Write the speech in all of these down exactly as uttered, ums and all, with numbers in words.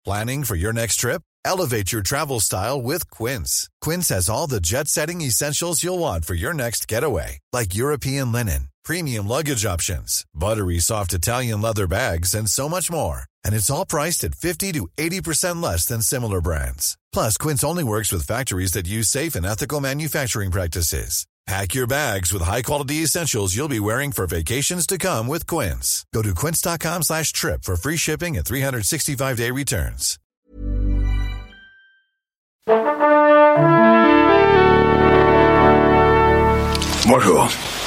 Planning for your next trip? Elevate your travel style with Quince. Quince has all the jet-setting essentials you'll want for your next getaway, like European linen, premium luggage options, buttery soft Italian leather bags, and so much more. And it's all priced at fifty to eighty percent less than similar brands. Plus, Quince only works with factories that use safe and ethical manufacturing practices. Pack your bags with high-quality essentials you'll be wearing for vacations to come with Quince. Go to quince.com slash trip for free shipping and three sixty-five day returns. Bonjour.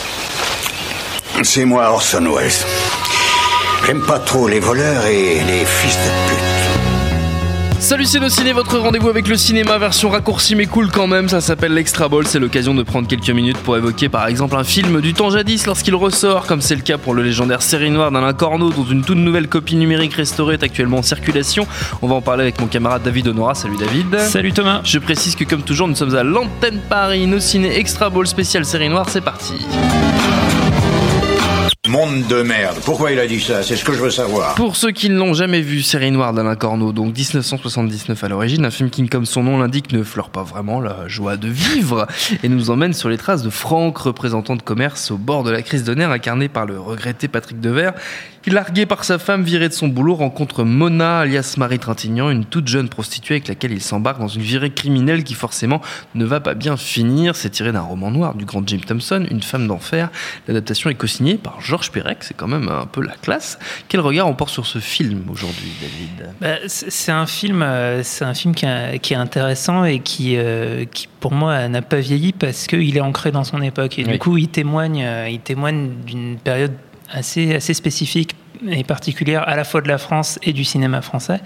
C'est moi Orson Welles. J'aime pas trop les voleurs et les fils de pute. Salut, c'est Ciné, votre rendez-vous avec le cinéma, version raccourcie mais cool quand même. Ça s'appelle l'Extra Ball, c'est l'occasion de prendre quelques minutes pour évoquer par exemple un film du temps jadis lorsqu'il ressort, comme c'est le cas pour le légendaire Série Noire d'Alain Corneau, dont une toute nouvelle copie numérique restaurée est actuellement en circulation. On va en parler avec mon camarade David Honora. Salut David. Salut Thomas. Je précise que comme toujours nous sommes à l'antenne Paris, nos ciné Extra Ball spécial Série Noire, c'est parti. Monde de merde. Pourquoi il a dit ça? C'est ce que je veux savoir. Pour ceux qui ne l'ont jamais vu, Série Noire d'Alain Corneau, donc dix-neuf cent soixante-dix-neuf à l'origine, un film qui, comme son nom l'indique, ne fleure pas vraiment la joie de vivre et nous emmène sur les traces de Franck, représentant de commerce au bord de la crise de nerfs, incarné par le regretté Patrick Devers, qui, largué par sa femme, viré de son boulot, rencontre Mona, alias Marie Trintignant, une toute jeune prostituée avec laquelle il s'embarque dans une virée criminelle qui forcément ne va pas bien finir. C'est tiré d'un roman noir du grand Jim Thompson, Une femme d'enfer. L'adaptation est co-signée par Georges Perec, c'est quand même un peu la classe. Quel regard on porte sur ce film aujourd'hui, David ? Bah, c'est un film, c'est un film qui, a, qui est intéressant et qui, euh, qui, pour moi, n'a pas vieilli parce qu'il est ancré dans son époque. Et oui. Du coup, il témoigne, il témoigne d'une période assez, assez spécifique et particulière à la fois de la France et du cinéma français.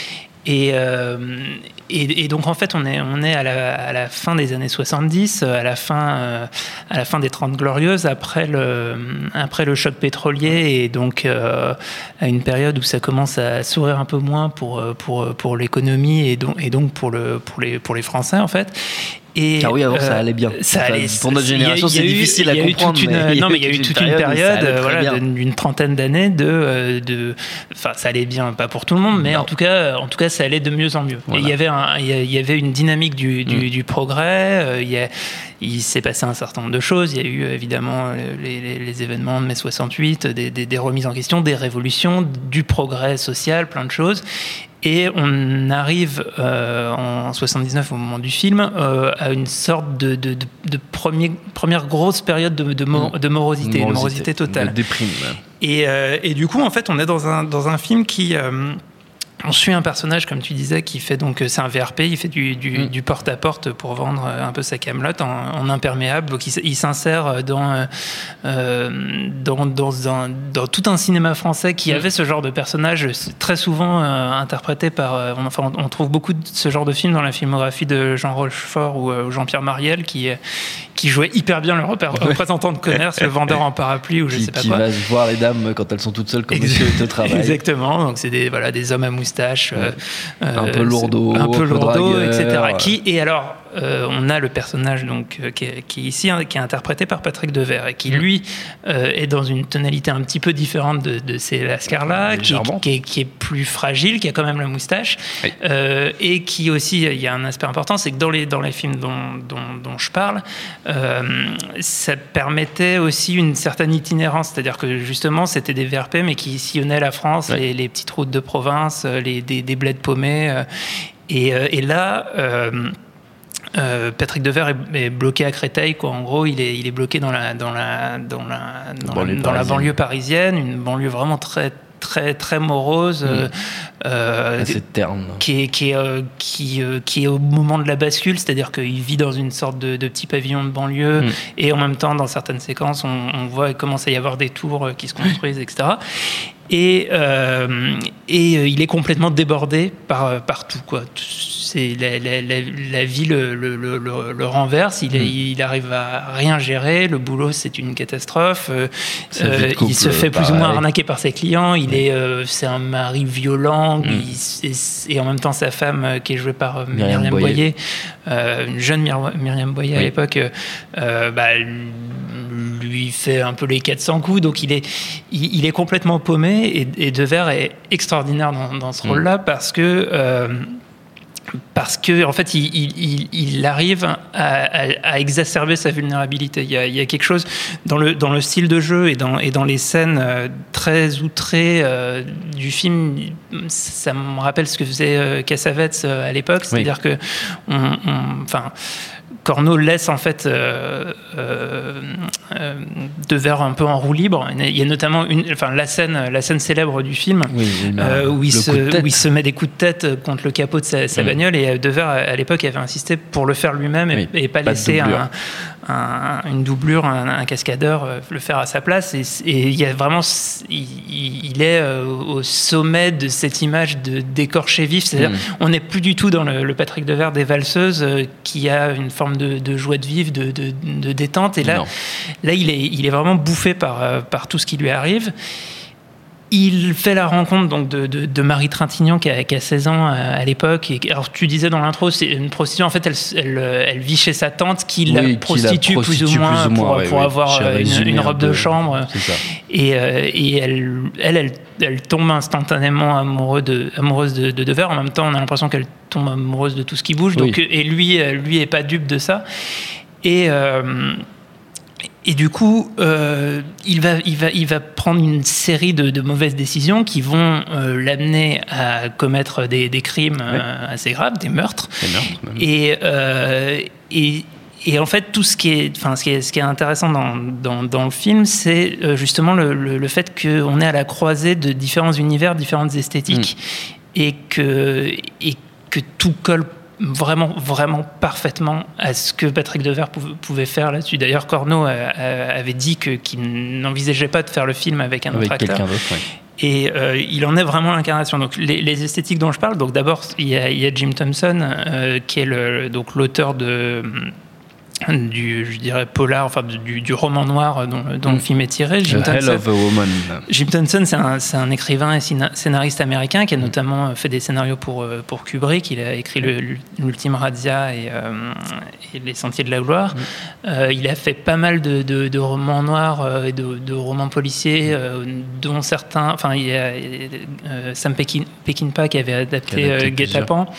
Et, euh, et, et donc en fait on est, on est à, la, à la fin des années soixante-dix, à la fin, euh, à la fin des Trente Glorieuses, après le, après le choc pétrolier, et donc euh, à une période où ça commence à sourire un peu moins pour, pour, pour l'économie et donc, et donc pour, le, pour, les, pour les Français en fait. Et ah oui, avant euh, ça allait bien. Ça enfin, allait, pour notre génération, c'est difficile à comprendre. Une, mais non, mais il y a eu toute une période, euh, voilà, d'une trentaine d'années de, de, enfin, ça allait bien, pas pour tout le monde, mais non. en tout cas, en tout cas, ça allait de mieux en mieux. Voilà. Et il y avait, un, il y avait une dynamique du, du, mmh. du progrès. Euh, il, y a, il s'est passé un certain nombre de choses. Il y a eu évidemment les, les, les événements de mai soixante-huit, des, des, des remises en question, des révolutions, du progrès social, plein de choses. Et on arrive euh, en soixante-dix-neuf, au moment du film, euh, à une sorte de, de, de, de premier, première grosse période de, de, mor- de morosité, de morosité totale. De déprime. Et, euh, et du coup, en fait, on est dans un, dans un film qui... Euh, on suit un personnage, comme tu disais, qui fait donc, c'est un V R P, il fait du, du, mmh. du porte-à-porte pour vendre un peu sa camelote en, en imperméable. Donc il, il s'insère dans, euh, dans, dans, un, dans tout un cinéma français qui mmh. avait ce genre de personnage, très souvent euh, interprété par... Euh, on, enfin, on trouve beaucoup de ce genre de films dans la filmographie de Jean Rochefort ou euh, Jean-Pierre Mariel, qui, qui jouait hyper bien le représentant de commerce, le vendeur en parapluie ou je qui, sais pas qui quoi. Qui va voir les dames quand elles sont toutes seules comme monsieur est au travail. Exactement, donc c'est des, voilà, des hommes à moustache. Euh, un peu lourdeau, un peu lourdeau, dragueur, et cetera. Ouais. Qui, et alors, euh, on a le personnage donc, euh, qui, est, qui est ici, hein, qui est interprété par Patrick Devers, et qui, lui, euh, est dans une tonalité un petit peu différente de, de ces Lascar-là, qui, qui, est, qui est plus fragile, qui a quand même la moustache, oui. euh, et qui aussi, il y a un aspect important, c'est que dans les, dans les films dont, dont, dont je parle, euh, ça permettait aussi une certaine itinérance, c'est-à-dire que justement, c'était des V R P, mais qui sillonnaient la France, oui. les, les petites routes de province, les, des, des bleds paumés, euh, et, euh, et là... Euh, Euh, Patrick Devers est, est bloqué à Créteil, quoi. En gros, il est, il est bloqué dans la, dans la, dans la, dans la, dans la banlieue parisienne, une banlieue vraiment très, très, très morose, mmh. euh, assez terne, qui est, qui est, euh, qui, euh, qui est au moment de la bascule, c'est-à-dire qu'il vit dans une sorte de, de petit pavillon de banlieue, mmh. et en même temps, dans certaines séquences, on, on voit qu'il commence à y avoir des tours qui se construisent, et cetera. Et, euh, et euh, il est complètement débordé par, par tout, quoi. C'est la, la, la, la vie le, le, le, le renverse, il, est, mmh. il arrive à rien gérer, le boulot c'est une catastrophe, euh, euh, couple, il se fait plus pareil. ou moins arnaquer par ses clients, il mmh. est, euh, c'est un mari violent, mmh. il, et, et en même temps sa femme euh, qui est jouée par euh, Myriam, Myriam Boyer, euh, une jeune Myr- Myriam Boyer oui. à l'époque, euh, bah, lui fait un peu les quatre cents coups, donc il est, il, il est complètement paumé, et, et Devers est extraordinaire dans, dans ce rôle-là, parce que... Euh, parce que en fait, il, il, il arrive à, à, à exacerber sa vulnérabilité. Il y, a, il y a quelque chose dans le, dans le style de jeu et dans, et dans les scènes euh, très outrées euh, du film. Ça me rappelle ce que faisait euh, Cassavetes euh, à l'époque, c'est-à-dire oui. que, on, on, enfin. Corneau laisse en fait euh, euh, euh, Devers un peu en roue libre. Il y a notamment une, enfin la scène, la scène célèbre du film oui, euh, où, il se, où il se met des coups de tête contre le capot de sa, sa mmh. bagnole, et Devers à l'époque avait insisté pour le faire lui-même et, oui, et pas, pas laisser un, un, une doublure, un, un cascadeur euh, le faire à sa place. Et, et il y a vraiment, il, il est euh, au sommet de cette image de d'écorché vif. C'est-à-dire, mmh. on n'est plus du tout dans le, le Patrick Devers des valseuses euh, qui a une forme de, de joie de vivre, de, de, de détente. Et là, là il, est, il est vraiment bouffé par, par tout ce qui lui arrive. Il fait la rencontre donc, de, de, de Marie Trintignant qui a, qui a seize ans à, à l'époque. Et, alors, tu disais dans l'intro, c'est une prostituée. En fait, elle, elle, elle vit chez sa tante qui, oui, la, qui prostitue la prostitue plus ou moins, plus ou moins pour, ouais, pour oui. avoir une, une robe de, de chambre. C'est ça. Et, euh, et elle, elle, elle, elle tombe instantanément amoureux de, amoureuse de, de Devers. En même temps, on a l'impression qu'elle tombe amoureuse de tout ce qui bouge. Donc, oui. Et lui, lui est pas dupe de ça. Et... Euh, Et du coup, euh, il, va, il, va, il va prendre une série de, de mauvaises décisions qui vont euh, l'amener à commettre des, des crimes ouais. euh, assez graves, des meurtres. Des meurtres même. Et, euh, et, et en fait, tout ce qui est, enfin, ce qui est, ce qui est intéressant dans, dans, dans le film, c'est euh, justement le, le, le fait qu'on est à la croisée de différents univers, différentes esthétiques, mmh. et, que, et que tout colle vraiment, vraiment parfaitement à ce que Patrick Devers pouvait faire là-dessus. D'ailleurs, Corneau a, a, avait dit que, qu'il n'envisageait pas de faire le film avec un avec autre acteur. Quelqu'un d'autre, ouais. Et euh, il en est vraiment l'incarnation. Donc, les, les esthétiques dont je parle, donc d'abord, il y a, il y a Jim Thompson, euh, qui est le, donc, l'auteur de... du, je dirais, polar, enfin du, du roman noir dont, dont mm. le film est tiré. Jim The Hell of a Woman. Jim Thompson, c'est un, c'est un écrivain et scénariste américain qui a notamment fait des scénarios pour, pour Kubrick. Il a écrit le, l'Ultime Razzia et, euh, et Les Sentiers de la Gloire. Mm. Euh, il a fait pas mal de, de, de romans noirs et de, de romans policiers, euh, dont certains... Enfin, il y a euh, Sam Peckinpah qui avait adapté euh, Guet-apens. Mm.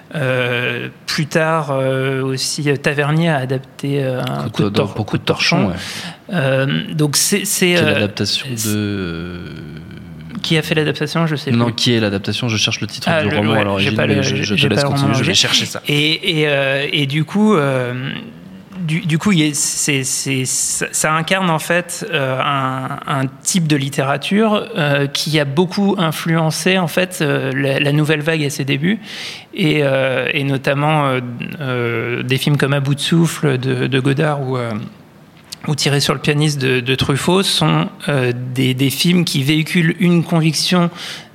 Euh, plus tard, euh, aussi, Tavernier a adapté un coup de, tor- coup de torchon. Ouais. Euh, donc c'est, c'est qui est euh, l'adaptation de. Qui a fait l'adaptation, je sais non, plus. Non, qui est l'adaptation? Je cherche le titre ah, du le, roman ouais, à l'origine. Pas le, je, je te laisse continuer. Je vais chercher ça. Et et, euh, et du coup. Euh, Du, du coup, c'est, c'est, ça incarne en fait euh, un, un type de littérature euh, qui a beaucoup influencé en fait euh, la, la nouvelle vague à ses débuts, et, euh, et notamment euh, euh, des films comme À bout de souffle de, de Godard ou euh, ou Tiré sur le pianiste de, de Truffaut sont euh, des, des films qui véhiculent une conviction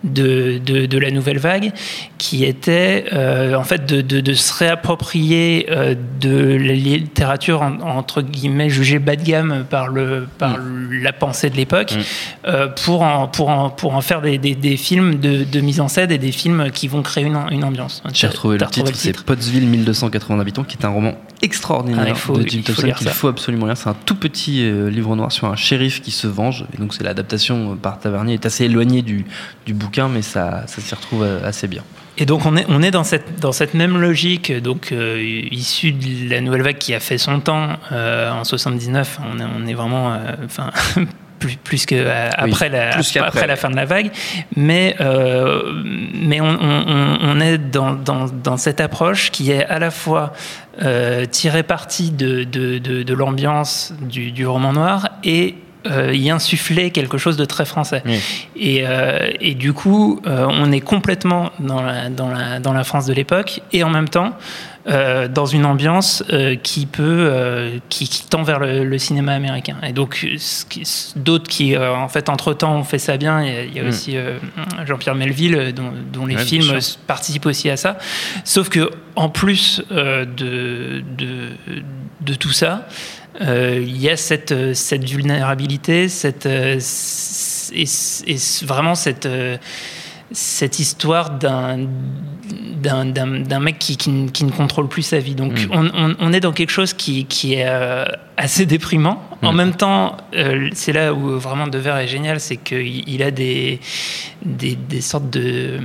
de, de, de la nouvelle vague, qui était euh, en fait de, de, de se réapproprier euh, de la littérature en, entre guillemets jugée bas de gamme par, le, par mmh. la pensée de l'époque, mmh. euh, pour, en, pour, en, pour en faire des, des, des films de, de mise en scène et des films qui vont créer une, une ambiance. J'ai retrouvé le titre, le titre, c'est Pottsville mille deux cent quatre-vingts habitants, qui est un roman extraordinaire ah, faut, de Jim Thompson qu'il faut absolument lire. C'est un tout petit euh, livre noir sur un shérif qui se venge, et donc c'est l'adaptation par Tavernier, est assez éloignée du, du bouquin, mais ça, ça s'y retrouve assez bien. Et donc on est, on est dans, cette, dans cette même logique, donc euh, issue de la nouvelle vague qui a fait son temps euh, en soixante-dix-neuf. On est, on est vraiment, enfin. Euh, Plus, plus qu'après oui, la, plus après la fin de la vague, mais, euh, mais on, on, on est dans, dans, dans cette approche qui est à la fois euh, tirer parti de, de, de, de l'ambiance du, du roman noir et Euh, y insuffler quelque chose de très français. Oui. Et, euh, et du coup, euh, on est complètement dans la, dans, la, dans la France de l'époque, et en même temps, euh, dans une ambiance euh, qui peut, euh, qui, qui tend vers le, le cinéma américain. Et donc, ce qui, d'autres qui, euh, en fait, entre-temps, ont fait ça bien. Il y a, il y a mm. aussi euh, Jean-Pierre Melville, dont, dont les ouais, films participent aussi à ça. Sauf que, en plus euh, de, de, de tout ça, il euh, y a cette, cette vulnérabilité, cette, euh, et, et vraiment cette, euh, cette histoire d'un, d'un, d'un, d'un mec qui, qui, qui ne contrôle plus sa vie. Donc mmh. on, on, on est dans quelque chose qui, qui est euh, assez déprimant. Mmh. En même temps, euh, c'est là où vraiment Devers est génial, c'est qu'il il a des, des, des sortes de,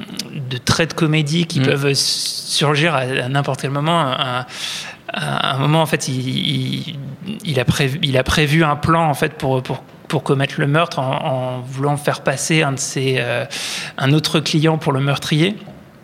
de traits de comédie qui mmh. peuvent surgir à, à n'importe quel moment. À, à un moment, en fait, il, il, il, a prévu, il a prévu un plan en fait, pour... pour pour commettre le meurtre en, en voulant faire passer un de ses, euh, un autre client pour le meurtrier.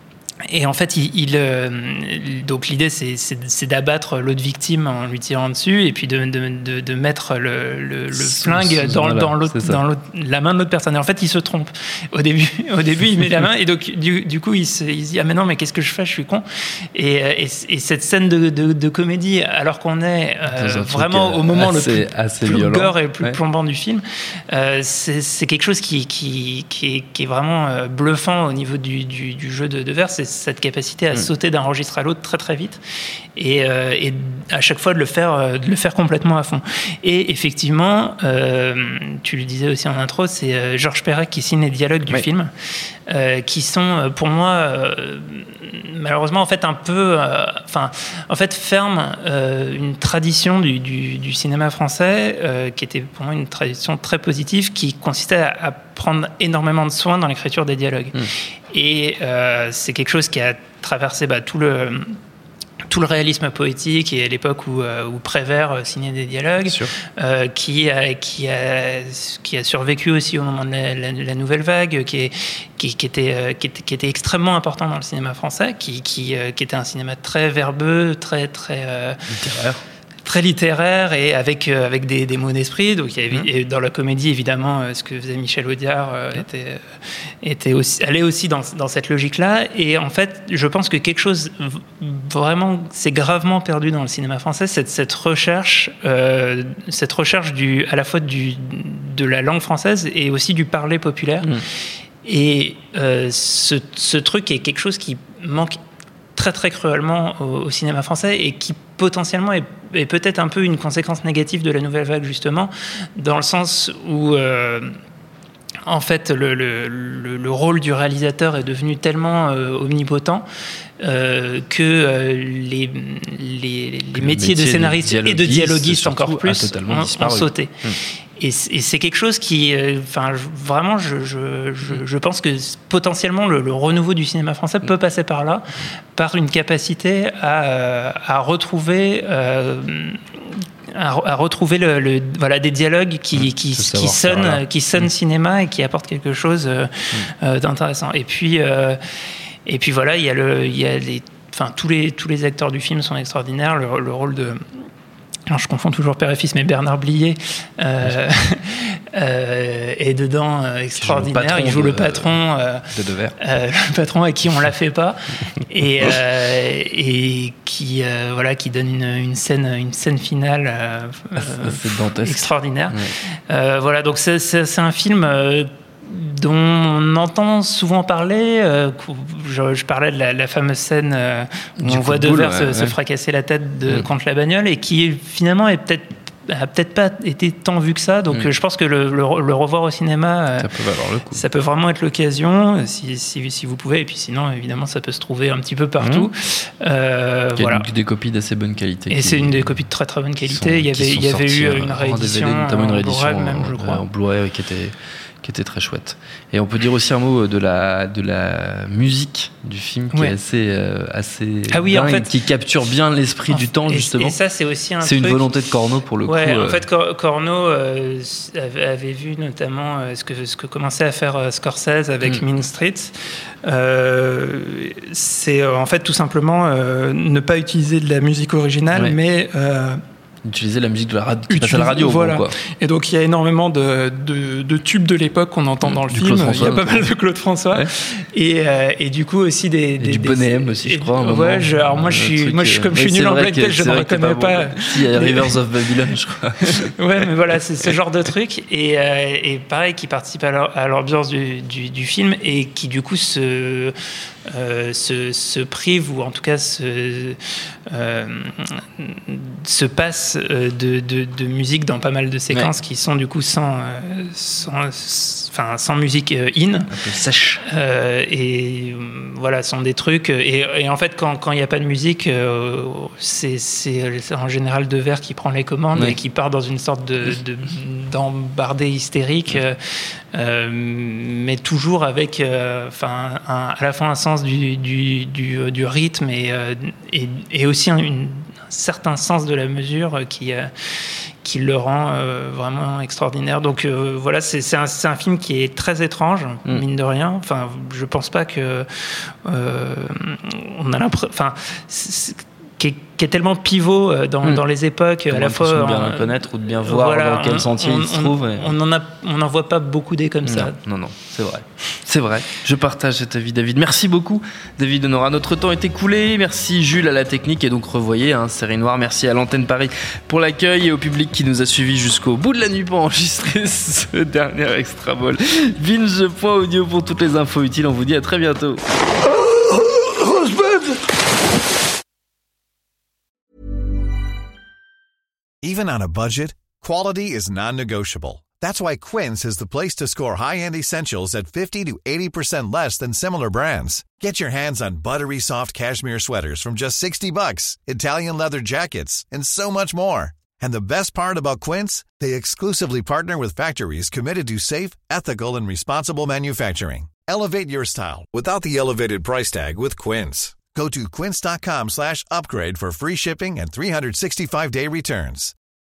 Et en fait, il, il euh, donc l'idée c'est, c'est, c'est d'abattre l'autre victime en lui tirant dessus et puis de, de, de, de mettre le, le, le flingue dans, dans, l'autre, dans l'autre, la main de l'autre personne. Et en fait, il se trompe. Au début, au début il met la main et donc du, du coup, il se, il se dit ah mais non, mais qu'est-ce que je fais? Je suis con. Et, et, et cette scène de, de, de comédie, alors qu'on est euh, vraiment au moment assez, le plus, assez plus gore et le plus ouais. plombant du film, euh, c'est, c'est quelque chose qui, qui, qui, est, qui est vraiment euh, bluffant au niveau du, du, du jeu de Devers. C'est cette capacité à mmh. sauter d'un registre à l'autre très très vite et, euh, et à chaque fois de le faire de le faire complètement à fond. Et effectivement, euh, tu le disais aussi en intro, c'est euh, Georges Perec qui signe les dialogues du oui. film, euh, qui sont pour moi euh, malheureusement en fait un peu, enfin euh, en fait ferment euh, une tradition du, du, du cinéma français euh, qui était pour moi une tradition très positive, qui consistait à, à prendre énormément de soin dans l'écriture des dialogues. Mmh. Et euh, c'est quelque chose qui a traversé bah, tout le tout le réalisme poétique et à l'époque où, euh, où Prévert signait des dialogues, euh, qui a qui a qui a survécu aussi au moment de la, la, la nouvelle vague, qui est qui, qui était euh, qui était qui était extrêmement important dans le cinéma français, qui qui euh, qui était un cinéma très verbeux, très très euh, littéraire. très littéraire et avec euh, avec des, des mots d'esprit. Donc il y avait, mmh. et dans la comédie évidemment euh, ce que faisait Michel Audiard euh, mmh. était était aussi allait aussi dans dans cette logique là. Et en fait je pense que quelque chose vraiment s'est gravement perdu dans le cinéma français, cette cette recherche euh, cette recherche du à la fois du de la langue française et aussi du parler populaire. Mmh. Et euh, ce ce truc est quelque chose qui manque très très cruellement au, au cinéma français et qui potentiellement est, est peut-être un peu une conséquence négative de la nouvelle vague justement, dans le sens où euh, en fait le, le, le, le rôle du réalisateur est devenu tellement euh, omnipotent euh, que euh, les, les, les métiers de scénariste et de dialoguiste encore plus ont, ont sauté. Hum. Et c'est quelque chose qui, enfin, vraiment, je, je, je, je pense que potentiellement le, le renouveau du cinéma français peut passer par là, par une capacité à, à retrouver, euh, à, à retrouver le, le, voilà, des dialogues qui, qui, qui sonnent, qui sonnent mmh. cinéma et qui apportent quelque chose euh, mmh. d'intéressant. Et puis, euh, et puis voilà, il y a le, il y a les, enfin, tous les tous les acteurs du film sont extraordinaires. Le, le rôle de Alors, je confonds toujours père et fils, mais Bernard Blier euh, euh, est dedans euh, extraordinaire. Il joue le patron, euh, de Devers. Euh, le patron à qui on la fait pas, et, euh, et qui euh, voilà, qui donne une, une scène, une scène finale euh, euh, extraordinaire. Ouais. Euh, voilà, donc c'est, c'est, c'est un film. Euh, dont on entend souvent parler. Euh, je, je parlais de la, la fameuse scène euh, où du on voit Devers ouais, se, ouais. se fracasser la tête de, mmh. contre la bagnole et qui finalement est peut-être a peut-être pas été tant vu que ça, donc mmh. je pense que le, le, le revoir au cinéma, ça peut valoir le coup. Ça peut vraiment être l'occasion, si, si, si vous pouvez, et puis sinon, évidemment, ça peut se trouver un petit peu partout. Mmh. Euh, Il y a voilà. donc des copies d'assez bonne qualité. Et qui, c'est une des copies de très très bonne qualité. Sont, il y avait, il y avait eu une réédition, notamment une réédition en Blu-ray, même, je crois. En Blu-ray qui était... qui était très chouette. Et on peut dire aussi un mot de la, de la musique du film qui ouais. est assez, euh, assez ah oui, dingue, en fait, qui capture bien l'esprit du temps, et, justement. Et ça, c'est aussi un C'est truc... une volonté de Corneau, pour le ouais, coup. En euh... fait, Cor- Corneau euh, avait vu notamment euh, ce, que, ce que commençait à faire euh, Scorsese avec mm. Mean Streets. Euh, c'est euh, en fait tout simplement euh, ne pas utiliser de la musique originale, ouais. mais... Euh, utiliser la musique de la radio, qui passe à la radio. Voilà. Bon, quoi. Et donc il y a énormément de, de, de tubes de l'époque qu'on entend mmh, dans le film. Il y a pas mal de Claude François. Ouais. Et, euh, et du coup aussi des... Et des du Bonnet M aussi, je crois. Ouais, je, alors moi, je suis, truc, moi je, comme je suis nul en black je ne reconnais pas... pas il y a Rivers of Babylon, je crois. Ouais, mais voilà, c'est ce genre de truc. Et, euh, et pareil, qui participe à, l'ambiance du, du, du film et qui du coup se... euh, se, se prive, ou en tout cas se, euh, se passe de, de, de musique dans pas mal de séquences ouais. qui sont du coup sans, sans, enfin, sans musique in. Un peu sèche. Euh, et voilà, sont des trucs. Et, et en fait, quand il n'y a pas de musique, euh, c'est, c'est en général Devers qui prend les commandes ouais. et qui part dans une sorte de, de, d'embardé hystérique, euh, euh, mais toujours avec euh, enfin, un, à la fois un sens du, du, du, du rythme et, euh, et, et aussi un, une, un certain sens de la mesure qui, euh, qui le rend euh, vraiment extraordinaire. Donc euh, voilà, c'est, c'est, un, c'est un film qui est très étrange, mm. mine de rien. Enfin, je pense pas que euh, on a l'impression. Enfin, c'est, Qui est, qui est tellement pivot dans, mmh. dans les époques, à la fois de bien le connaître ou de bien voir voilà, dans quel on, sentier on, il se trouve. On, et... on en a, on n'en voit pas beaucoup des comme non, ça. Non, non, c'est vrai, c'est vrai. Je partage cet avis, David. Merci beaucoup, David Honora. Notre temps est écoulé. Merci Jules à la technique et donc revoyez hein, Série Noire. Merci à l'antenne Paris pour l'accueil et au public qui nous a suivis jusqu'au bout de la nuit pour enregistrer ce dernier extra ball. binge point audio pour toutes les infos utiles. On vous dit à très bientôt. Even on a budget, quality is non-negotiable. That's why Quince is the place to score high-end essentials at fifty to eighty percent less than similar brands. Get your hands on buttery soft cashmere sweaters from just sixty bucks, Italian leather jackets, and so much more. And the best part about Quince, they exclusively partner with factories committed to safe, ethical, and responsible manufacturing. Elevate your style without the elevated price tag with Quince. Go to quince.com slash upgrade for free shipping and three sixty-five day returns.